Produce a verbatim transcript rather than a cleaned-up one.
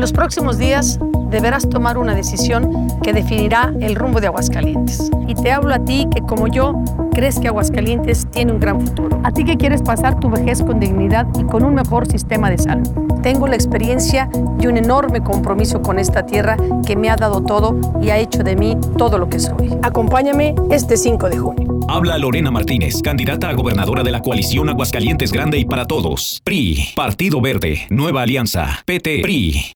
los próximos días deberás tomar una decisión que definirá el rumbo de Aguascalientes. Y te hablo a ti que, como yo, crees que Aguascalientes tiene un gran futuro. A ti que quieres pasar tu vejez con dignidad y con un mejor sistema de salud. Tengo la experiencia y un enorme compromiso con esta tierra que me ha dado todo y ha hecho de mí todo lo que soy. Acompáñame este cinco de junio. Habla Lorena Martínez, candidata a gobernadora de la coalición Aguascalientes Grande y para Todos. P R I, Partido Verde, Nueva Alianza, P T, P R I.